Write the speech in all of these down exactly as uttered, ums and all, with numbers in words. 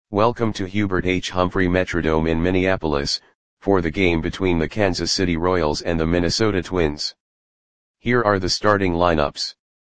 Welcome to Hubert H. Humphrey Metrodome in Minneapolis, for the game between the Kansas City Royals and the Minnesota Twins. Here are the starting lineups.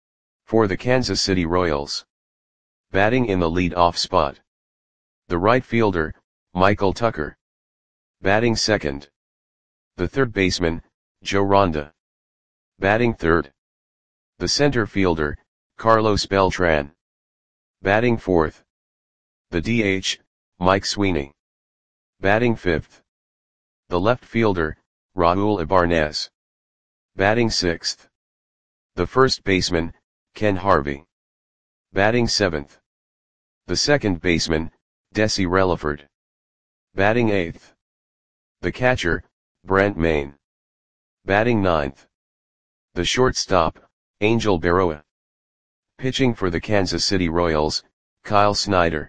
For the Kansas City Royals. Batting in the lead-off spot. The right fielder, Michael Tucker. Batting second. The third baseman, Joe Ronda. Batting third. The center fielder, Carlos Beltran. Batting fourth. The D H, Mike Sweeney. Batting fifth. The left fielder, Raul Ibanez. Batting sixth. The first baseman, Ken Harvey. Batting seventh. The second baseman, Desi Relaford. Batting eighth. The catcher, Brent Mayne. Batting ninth. The shortstop, Angel Berroa. Pitching for the Kansas City Royals, Kyle Snyder.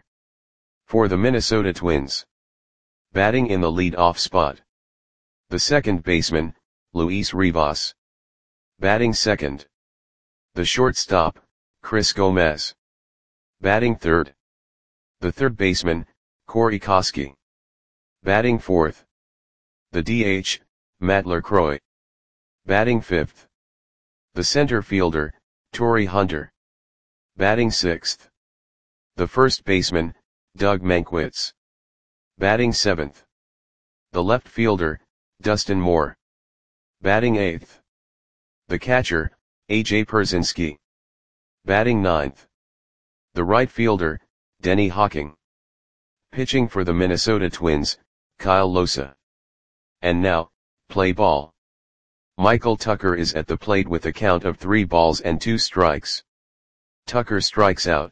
For the Minnesota Twins. Batting in the lead-off spot. The second baseman, Luis Rivas. Batting second. The shortstop, Chris Gomez. Batting third. The third baseman, Corey Koskie. Batting fourth. The D H, Matt LaCroix. Batting fifth. The center fielder, Torii Hunter. Batting sixth. The first baseman, Doug Mankiewicz. Batting seventh. The left fielder, Dustin Moore. Batting eighth. The catcher, A J Pierzynski. Batting ninth. The right fielder, Denny Hawking. Pitching for the Minnesota Twins, Kyle Losa. And now, play ball. Michael Tucker is at the plate with a count of three balls and two strikes. Tucker strikes out.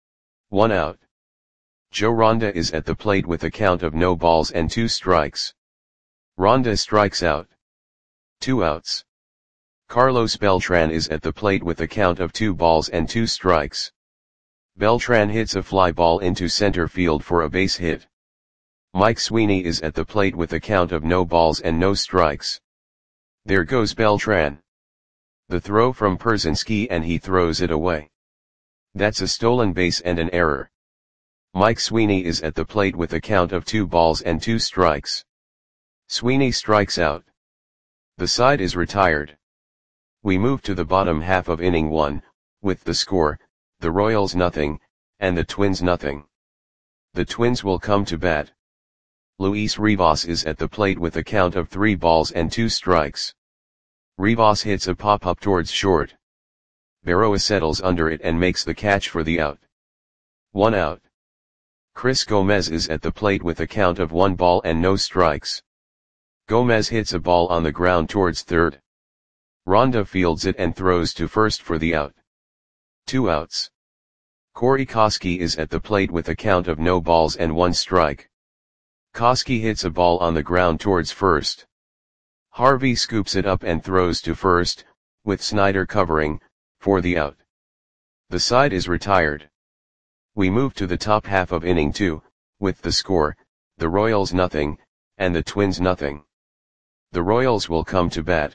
One out. Joe Ronda is at the plate with a count of no balls and two strikes. Ronda strikes out. Two outs. Carlos Beltran is at the plate with a count of two balls and two strikes. Beltran hits a fly ball into center field for a base hit. Mike Sweeney is at the plate with a count of no balls and no strikes. There goes Beltran. The throw from Pierzynski and he throws it away. That's a stolen base and an error. Mike Sweeney is at the plate with a count of two balls and two strikes. Sweeney strikes out. The side is retired. We move to the bottom half of inning one, with the score, the Royals nothing, and the Twins nothing. The Twins will come to bat. Luis Rivas is at the plate with a count of three balls and two strikes. Rivas hits a pop-up towards short. Berroa settles under it and makes the catch for the out. One out. Chris Gomez is at the plate with a count of one ball and no strikes. Gomez hits a ball on the ground towards third. Ronda fields it and throws to first for the out. Two outs. Corey Koskie is at the plate with a count of no balls and one strike. Koskie hits a ball on the ground towards first. Harvey scoops it up and throws to first, with Snyder covering, for the out. The side is retired. We move to the top half of inning two, with the score, the Royals nothing, and the Twins nothing. The Royals will come to bat.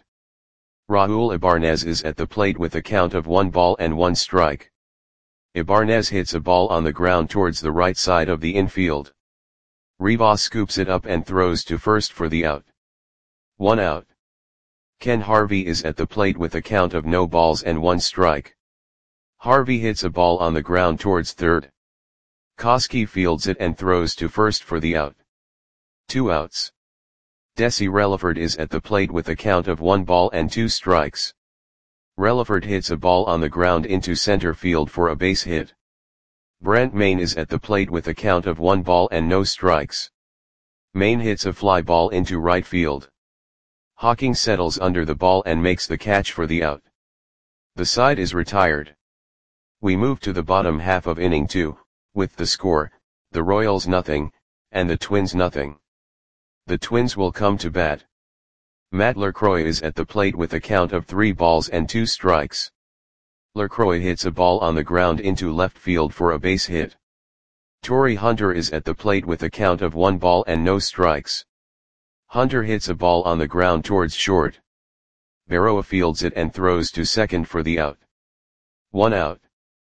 Raul Ibanez is at the plate with a count of one ball and one strike. Ibanez hits a ball on the ground towards the right side of the infield. Rivas scoops it up and throws to first for the out. One out. Ken Harvey is at the plate with a count of no balls and one strike. Harvey hits a ball on the ground towards third. Koskie fields it and throws to first for the out. Two outs. Desi Relaford is at the plate with a count of one ball and two strikes. Relaford hits a ball on the ground into center field for a base hit. Brent Mayne is at the plate with a count of one ball and no strikes. Mayne hits a fly ball into right field. Hawking settles under the ball and makes the catch for the out. The side is retired. We move to the bottom half of inning two, with the score, the Royals nothing, and the Twins nothing. The Twins will come to bat. Matt LaCroix is at the plate with a count of three balls and two strikes. LaCroix hits a ball on the ground into left field for a base hit. Torii Hunter is at the plate with a count of one ball and no strikes. Hunter hits a ball on the ground towards short. Berroa fields it and throws to second for the out. One out.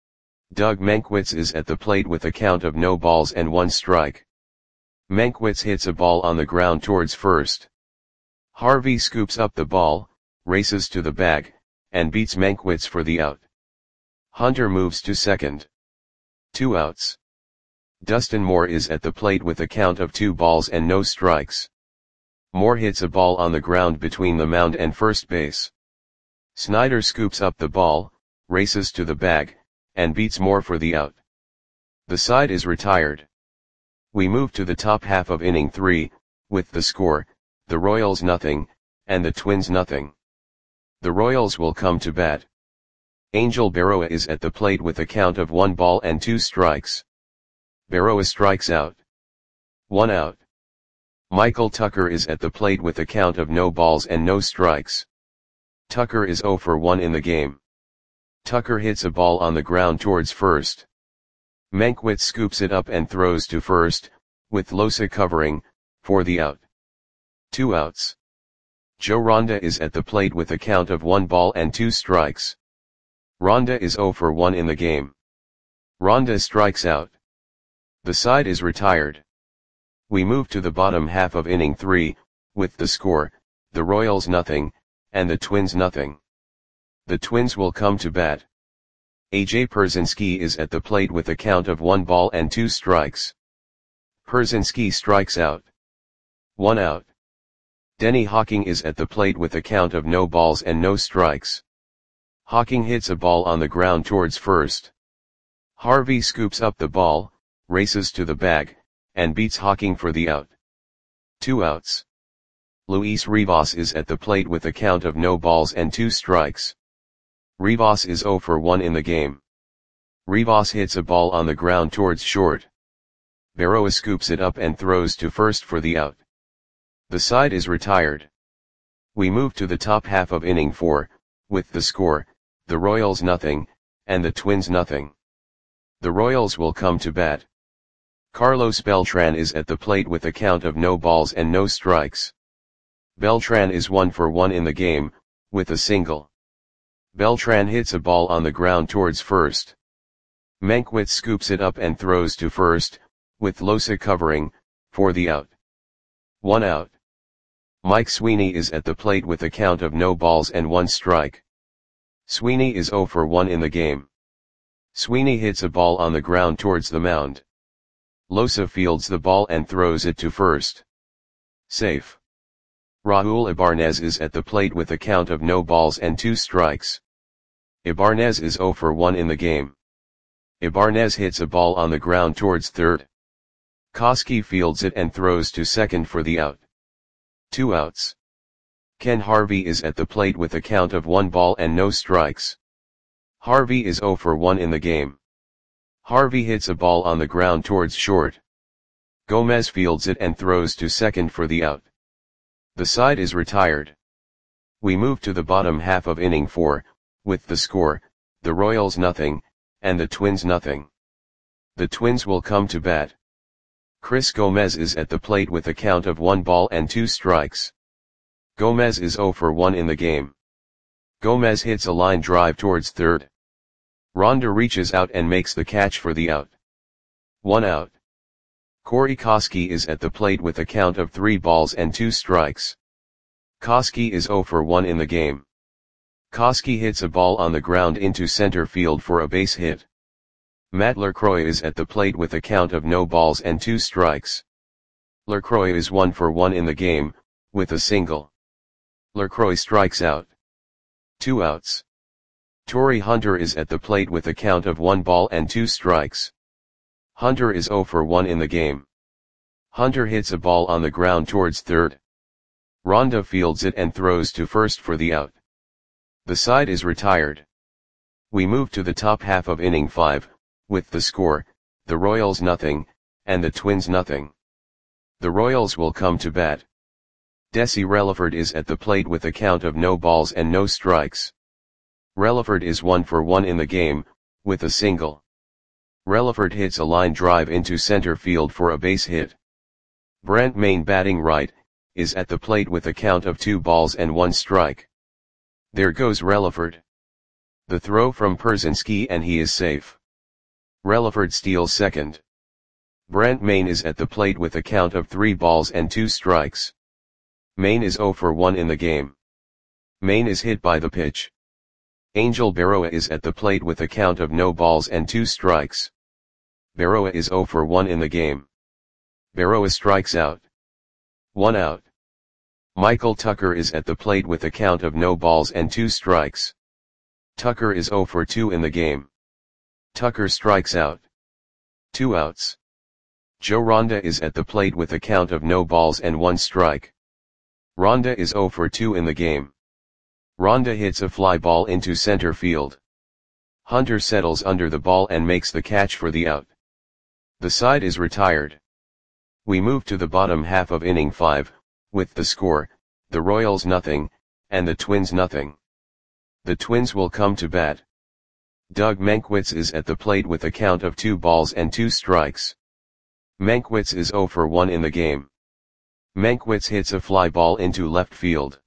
Doug Mankiewicz is at the plate with a count of no balls and one strike. Mankiewicz hits a ball on the ground towards first. Harvey scoops up the ball, races to the bag, and beats Mankiewicz for the out. Hunter moves to second. Two outs. Dustin Moore is at the plate with a count of two balls and no strikes. Moore hits a ball on the ground between the mound and first base. Snyder scoops up the ball, races to the bag, and beats Moore for the out. The side is retired. We move to the top half of inning three, with the score, the Royals nothing, and the Twins nothing. The Royals will come to bat. Angel Berroa is at the plate with a count of one ball and two strikes. Berroa strikes out. One out. Michael Tucker is at the plate with a count of no balls and no strikes. Tucker is oh for one in the game. Tucker hits a ball on the ground towards first. Mankiewicz scoops it up and throws to first, with Losa covering, for the out. Two outs. Joe Ronda is at the plate with a count of one ball and two strikes. Ronda is oh for one in the game. Ronda strikes out. The side is retired. We move to the bottom half of inning three, with the score, the Royals nothing, and the Twins nothing. The Twins will come to bat. A J Pierzynski is at the plate with a count of one ball and two strikes. Pierzynski strikes out. One out. Denny Hawking is at the plate with a count of no balls and no strikes. Hawking hits a ball on the ground towards first. Harvey scoops up the ball, races to the bag, and beats Hawking for the out. Two outs. Luis Rivas is at the plate with a count of no balls and two strikes. Rivas is oh for one in the game. Rivas hits a ball on the ground towards short. Berroa scoops it up and throws to first for the out. The side is retired. We move to the top half of inning four, with the score, the Royals nothing, and the Twins nothing. The Royals will come to bat. Carlos Beltran is at the plate with a count of no balls and no strikes. Beltran is one for one in the game, with a single. Beltran hits a ball on the ground towards first. Mankiewicz scoops it up and throws to first, with Losa covering, for the out. One out. Mike Sweeney is at the plate with a count of no balls and one strike. Sweeney is oh for one in the game. Sweeney hits a ball on the ground towards the mound. Losa fields the ball and throws it to first. Safe. Raul Ibanez is at the plate with a count of no balls and two strikes. Ibanez is oh for one in the game. Ibanez hits a ball on the ground towards third. Koski fields it and throws to second for the out. Two outs. Ken Harvey is at the plate with a count of one ball and no strikes. Harvey is oh for one in the game. Harvey hits a ball on the ground towards short. Gomez fields it and throws to second for the out. The side is retired. We move to the bottom half of inning four, with the score, the Royals nothing, and the Twins nothing. The Twins will come to bat. Chris Gomez is at the plate with a count of one ball and two strikes. Gomez is oh for one in the game. Gomez hits a line drive towards third. Ronda reaches out and makes the catch for the out. One out. Corey Koski is at the plate with a count of three balls and two strikes. Koski is oh for one in the game. Koski hits a ball on the ground into center field for a base hit. Matt LaCroix is at the plate with a count of no balls and two strikes. LaCroix is one for one in the game, with a single. LaCroix strikes out. Two outs. Torrey Hunter is at the plate with a count of one ball and two strikes. Hunter is oh for one in the game. Hunter hits a ball on the ground towards third. Ronda fields it and throws to first for the out. The side is retired. We move to the top half of inning five, with the score, the Royals nothing, and the Twins nothing. The Royals will come to bat. Desi Relaford is at the plate with a count of no balls and no strikes. Relaford is one for one in the game, with a single. Relaford hits a line drive into center field for a base hit. Brent Mayne, batting right, is at the plate with a count of two balls and one strike. There goes Relaford. The throw from Pierzynski and he is safe. Relaford steals second. Brent Main is at the plate with a count of three balls and two strikes. Main is zero for one in the game. Main is hit by the pitch. Angel Berroa is at the plate with a count of no balls and two strikes. Berroa is zero for one in the game. Berroa strikes out. One out. Michael Tucker is at the plate with a count of no balls and two strikes. Tucker is zero for two in the game. Tucker strikes out. Two outs. Joe Ronda is at the plate with a count of no balls and one strike. Ronda is zero for two in the game. Ronda hits a fly ball into center field. Hunter settles under the ball and makes the catch for the out. The side is retired. We move to the bottom half of inning five, with the score, the Royals nothing, and the Twins nothing. The Twins will come to bat. Doug Mankiewicz is at the plate with a count of two balls and two strikes. Mankiewicz is zero for one in the game. Mankiewicz hits a fly ball into left field.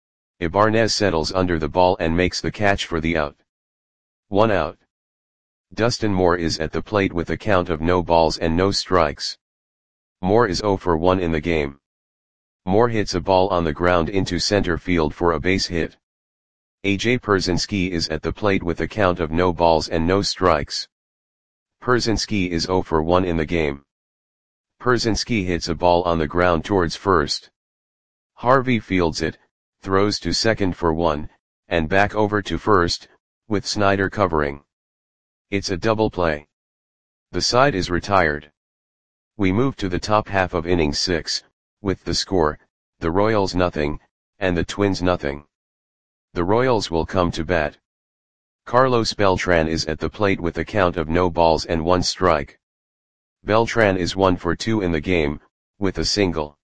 Ibanez settles under the ball and makes the catch for the out. One out. Dustin Moore is at the plate with a count of no balls and no strikes. Moore is zero for one in the game. Moore hits a ball on the ground into center field for a base hit. A J Pierzynski is at the plate with a count of no balls and no strikes. Pierzynski is zero for one in the game. Pierzynski hits a ball on the ground towards first. Harvey fields it, throws to second for one, and back over to first, with Snyder covering. It's a double play. The side is retired. We move to the top half of inning six, with the score, the Royals nothing, and the Twins nothing. The Royals will come to bat. Carlos Beltran is at the plate with a count of no balls and one strike. Beltran is one for two in the game, with a single.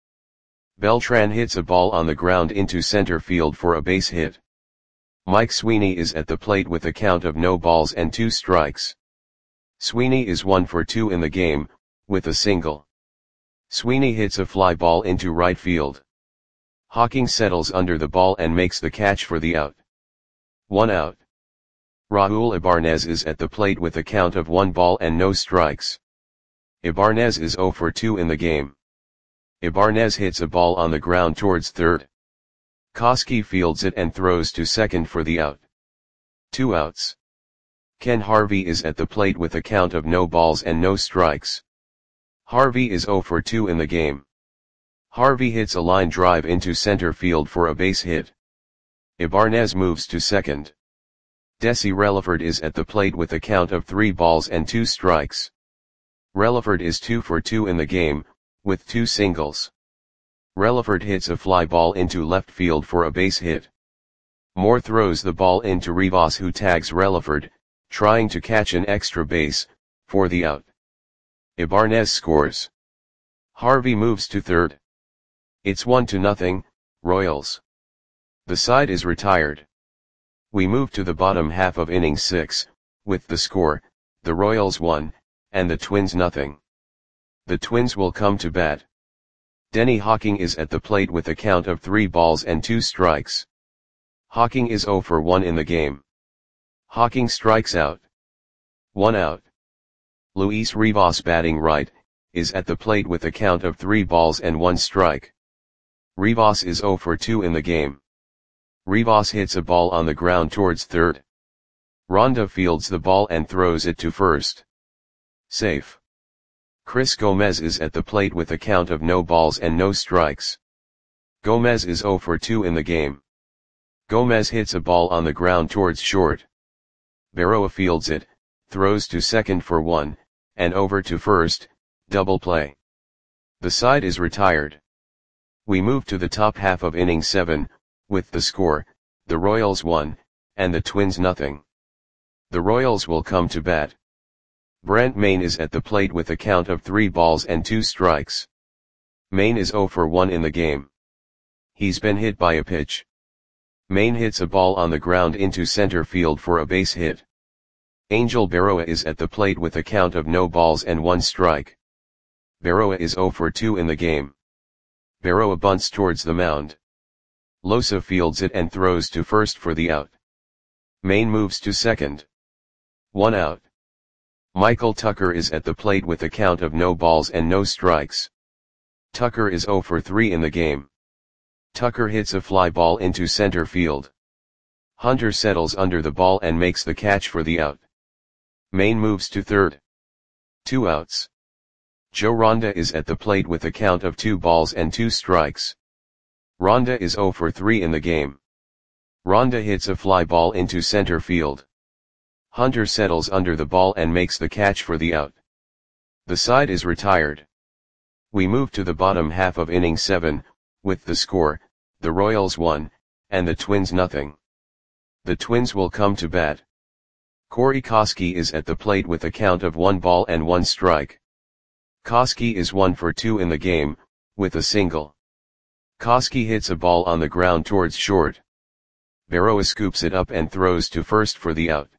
Beltran hits a ball on the ground into center field for a base hit. Mike Sweeney is at the plate with a count of no balls and two strikes. Sweeney is one for two in the game, with a single. Sweeney hits a fly ball into right field. Hawking settles under the ball and makes the catch for the out. One out. Raul Ibanez is at the plate with a count of one ball and no strikes. Ibanez is zero for two in the game. Ibanez hits a ball on the ground towards third. Koski fields it and throws to second for the out. Two outs. Ken Harvey is at the plate with a count of no balls and no strikes. Harvey is zero for two in the game. Harvey hits a line drive into center field for a base hit. Ibanez moves to second. Desi Relaford is at the plate with a count of three balls and two strikes. Relaford is two for two in the game, with two singles. Relaford hits a fly ball into left field for a base hit. Moore throws the ball into Rivas, who tags Relaford, trying to catch an extra base, for the out. Ibanez scores. Harvey moves to third. It's one to nothing, Royals. The side is retired. We move to the bottom half of inning six, with the score, the Royals one, and the Twins nothing. The Twins will come to bat. Denny Hawking is at the plate with a count of three balls and two strikes. Hawking is zero for one in the game. Hawking strikes out. One out. Luis Rivas, batting right, is at the plate with a count of three balls and one strike. Rivas is zero for two in the game. Rivas hits a ball on the ground towards third. Ronda fields the ball and throws it to first. Safe. Chris Gomez is at the plate with a count of no balls and no strikes. Gomez is zero for two in the game. Gomez hits a ball on the ground towards short. Berroa fields it, throws to second for one, and over to first, double play. The side is retired. We move to the top half of inning seven, with the score, the Royals one, and the Twins nothing. The Royals will come to bat. Brent Main is at the plate with a count of three balls and two strikes. Main is zero for one in the game. He's been hit by a pitch. Main hits a ball on the ground into center field for a base hit. Angel Berroa is at the plate with a count of no balls and one strike. Berroa is zero for two in the game. Berroa bunts towards the mound. Losa fields it and throws to first for the out. Main moves to second. One out. Michael Tucker is at the plate with a count of no balls and no strikes. Tucker is zero for three in the game. Tucker hits a fly ball into center field. Hunter settles under the ball and makes the catch for the out. Maine moves to third. Two outs. Joe Ronda is at the plate with a count of two balls and two strikes. Ronda is zero for three in the game. Ronda hits a fly ball into center field. Hunter settles under the ball and makes the catch for the out. The side is retired. We move to the bottom half of inning seven, with the score, the Royals one, and the Twins nothing. The Twins will come to bat. Corey Koskie is at the plate with a count of one ball and one strike. Koskie is one for two in the game, with a single. Koskie hits a ball on the ground towards short. Berroa scoops it up and throws to first for the out.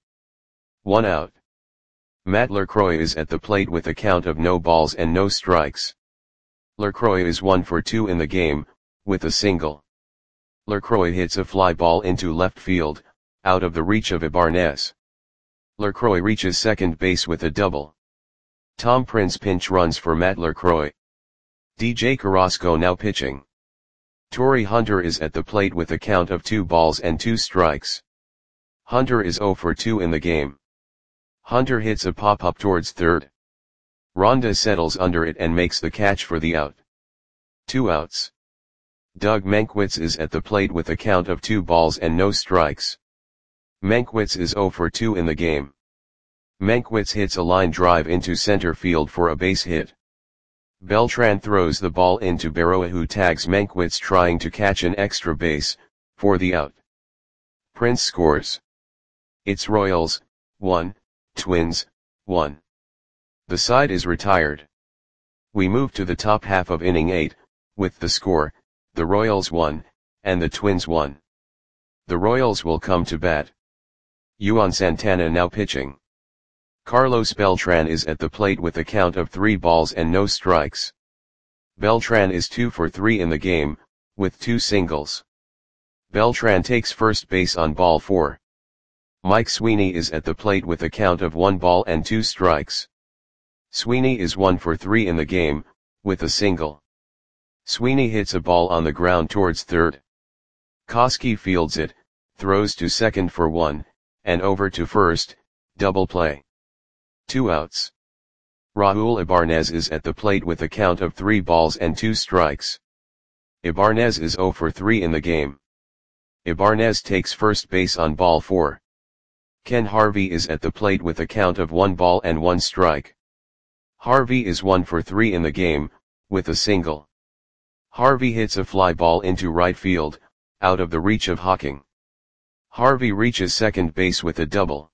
One out. Matt LaCroix is at the plate with a count of no balls and no strikes. LaCroix is one for two in the game, with a single. LaCroix hits a fly ball into left field, out of the reach of Ibanez. LaCroix reaches second base with a double. Tom Prince pinch runs for Matt LaCroix. D J Carrasco now pitching. Torii Hunter is at the plate with a count of two balls and two strikes. Hunter is zero for two in the game. Hunter hits a pop-up towards third. Ronda settles under it and makes the catch for the out. Two outs. Doug Mankiewicz is at the plate with a count of two balls and no strikes. Mankiewicz is zero for two in the game. Mankiewicz hits a line drive into center field for a base hit. Beltran throws the ball into Berroa, who tags Mankiewicz trying to catch an extra base, for the out. Prince scores. It's Royals, one, Twins, one. The side is retired. We move to the top half of inning eight, with the score, the Royals one, and the Twins one. The Royals will come to bat. Juan Santana now pitching. Carlos Beltran is at the plate with a count of three balls and no strikes. Beltran is two for three in the game, with two singles. Beltran takes first base on ball four. Mike Sweeney is at the plate with a count of one ball and two strikes. Sweeney is one for three in the game, with a single. Sweeney hits a ball on the ground towards third. Koskie fields it, throws to second for one, and over to first, double play. Two outs. Raul Ibanez is at the plate with a count of three balls and two strikes. Ibanez is zero for three in the game. Ibanez takes first base on ball four. Ken Harvey is at the plate with a count of one ball and one strike. Harvey is one for three in the game, with a single. Harvey hits a fly ball into right field, out of the reach of Hawking. Harvey reaches second base with a double.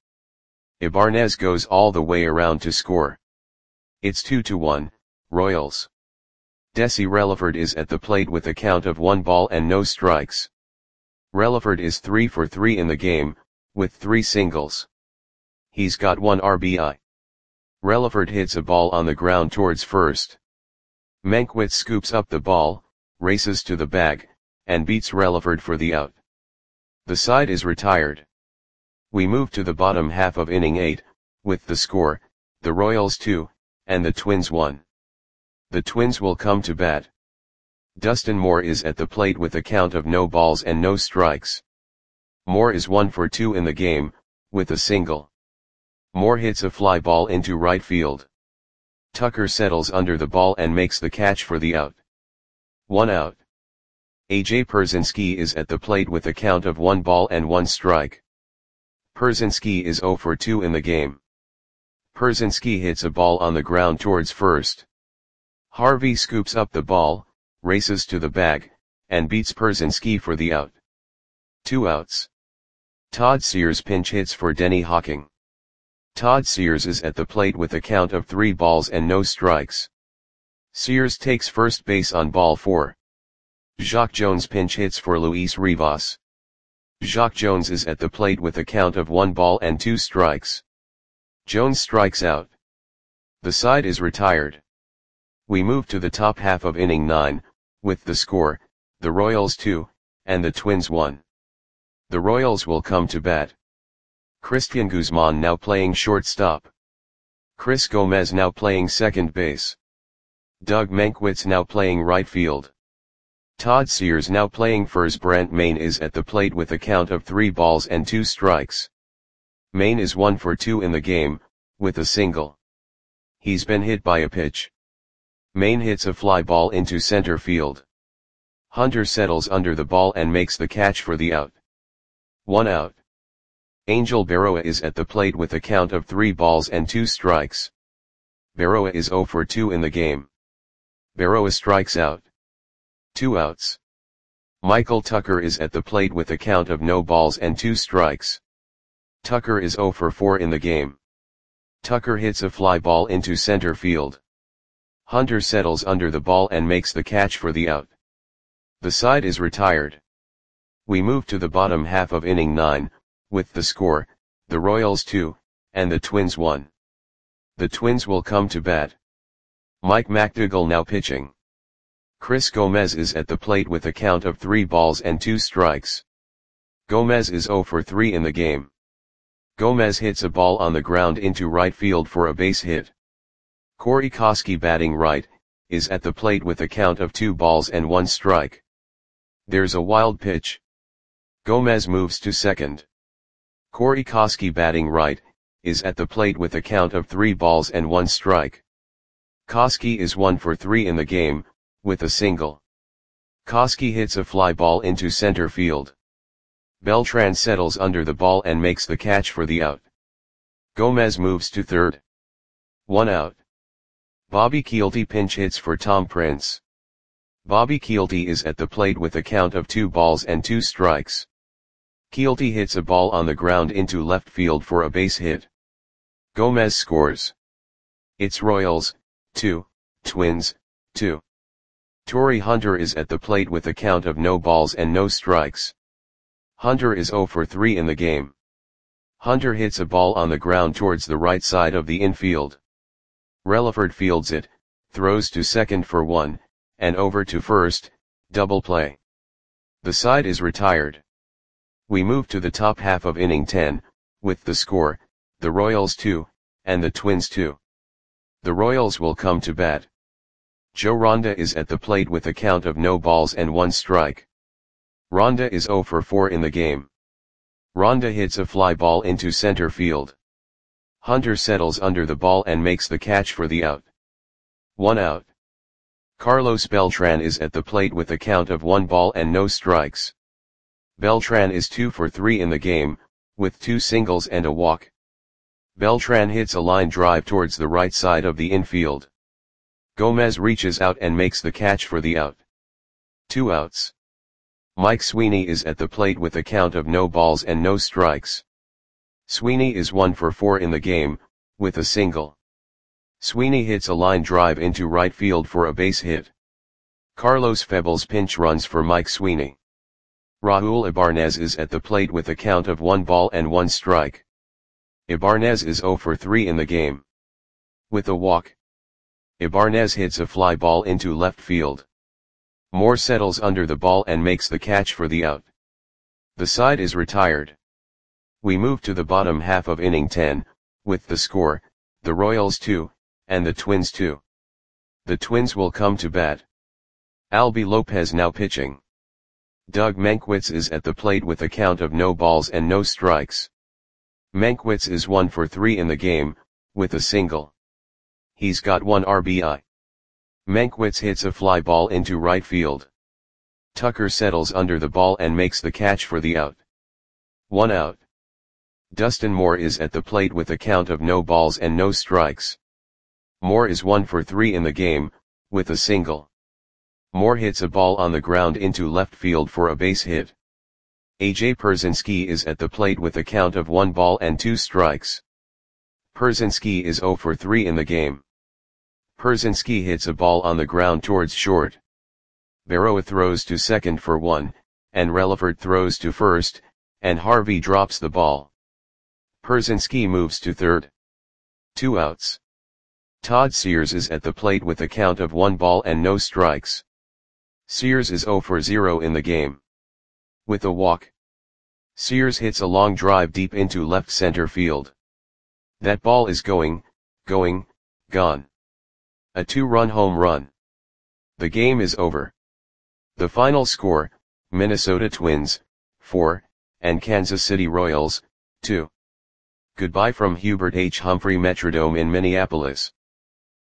Ibanez goes all the way around to score. It's two to one, Royals. Desi Relaford is at the plate with a count of one ball and no strikes. Relaford is three for three in the game, with three singles. He's got one R B I. Relaford hits a ball on the ground towards first. Mankiewicz scoops up the ball, races to the bag, and beats Relaford for the out. The side is retired. We move to the bottom half of inning eight, with the score, the Royals two, and the Twins one. The Twins will come to bat. Dustin Moore is at the plate with a count of no balls and no strikes. Moore is one for two in the game, with a single. Moore hits a fly ball into right field. Tucker settles under the ball and makes the catch for the out. One out. A J Pierzynski is at the plate with a count of one ball and one strike. Pierzynski is zero for two in the game. Pierzynski hits a ball on the ground towards first. Harvey scoops up the ball, races to the bag, and beats Pierzynski for the out. Two outs. Todd Sears pinch hits for Denny Hawking. Todd Sears is at the plate with a count of three balls and no strikes. Sears takes first base on ball four. Jacque Jones pinch hits for Luis Rivas. Jacque Jones is at the plate with a count of one ball and two strikes. Jones strikes out. The side is retired. We move to the top half of inning nine, with the score, the Royals two, and the Twins one. The Royals will come to bat. Christian Guzman now playing shortstop. Chris Gomez now playing second base. Doug Mankiewicz now playing right field. Todd Sears now playing first. Brent Mayne is at the plate with a count of three balls and two strikes. Mayne is one for two in the game, with a single. He's been hit by a pitch. Mayne hits a fly ball into center field. Hunter settles under the ball and makes the catch for the out. One out. Angel Berroa is at the plate with a count of three balls and two strikes. Berroa is zero for two in the game. Berroa strikes out. Two outs. Michael Tucker is at the plate with a count of no balls and two strikes. Tucker is zero for four in the game. Tucker hits a fly ball into center field. Hunter settles under the ball and makes the catch for the out. The side is retired. We move to the bottom half of inning nine, with the score, the Royals two, and the Twins one. The Twins will come to bat. Mike McDougall now pitching. Chris Gomez is at the plate with a count of three balls and two strikes. Gomez is zero for three in the game. Gomez hits a ball on the ground into right field for a base hit. Corey Koskie batting right, is at the plate with a count of two balls and one strike. There's a wild pitch. Gomez moves to second. Corey Koskie batting right, is at the plate with a count of three balls and one strike. Koskie is one for three in the game, with a single. Koskie hits a fly ball into center field. Beltran settles under the ball and makes the catch for the out. Gomez moves to third. One out. Bobby Kielty pinch hits for Tom Prince. Bobby Kielty is at the plate with a count of two balls and two strikes. Kielty hits a ball on the ground into left field for a base hit. Gomez scores. It's Royals, two, Twins, two. Torrey Hunter is at the plate with a count of no balls and no strikes. Hunter is zero for three in the game. Hunter hits a ball on the ground towards the right side of the infield. Relaford fields it, throws to second for one, and over to first, double play. The side is retired. We move to the top half of inning ten, with the score, the Royals two, and the Twins two. The Royals will come to bat. Joe Ronda is at the plate with a count of no balls and one strike. Ronda is zero for four in the game. Ronda hits a fly ball into center field. Hunter settles under the ball and makes the catch for the out. One out. Carlos Beltran is at the plate with a count of one ball and no strikes. Beltran is two for three in the game, with two singles and a walk. Beltran hits a line drive towards the right side of the infield. Gomez reaches out and makes the catch for the out. Two outs. Mike Sweeney is at the plate with a count of no balls and no strikes. Sweeney is one for four in the game, with a single. Sweeney hits a line drive into right field for a base hit. Carlos Febles pinch runs for Mike Sweeney. Raul Ibarnez is at the plate with a count of one ball and one strike. Ibarnez is zero for three in the game. With a walk. Ibarnez hits a fly ball into left field. Moore settles under the ball and makes the catch for the out. The side is retired. We move to the bottom half of inning ten, with the score, the Royals two, and the Twins two. The Twins will come to bat. Albie Lopez now pitching. Doug Mankiewicz is at the plate with a count of no balls and no strikes. Mankiewicz is one for three in the game, with a single. He's got one R B I. Mankiewicz hits a fly ball into right field. Tucker settles under the ball and makes the catch for the out. One out. Dustin Moore is at the plate with a count of no balls and no strikes. Moore is one for three in the game, with a single. Moore hits a ball on the ground into left field for a base hit. A J Pierzynski is at the plate with a count of one ball and two strikes. Pierzynski is zero for three in the game. Pierzynski hits a ball on the ground towards short. Berroa throws to second for one, and Relaford throws to first, and Harvey drops the ball. Pierzynski moves to third. Two outs. Todd Sears is at the plate with a count of one ball and no strikes. Sears is zero for zero in the game. With a walk. Sears hits a long drive deep into left center field. That ball is going, going, gone. A two-run home run. The game is over. The final score, Minnesota Twins, four, and Kansas City Royals, two. Goodbye from Hubert H. Humphrey Metrodome in Minneapolis.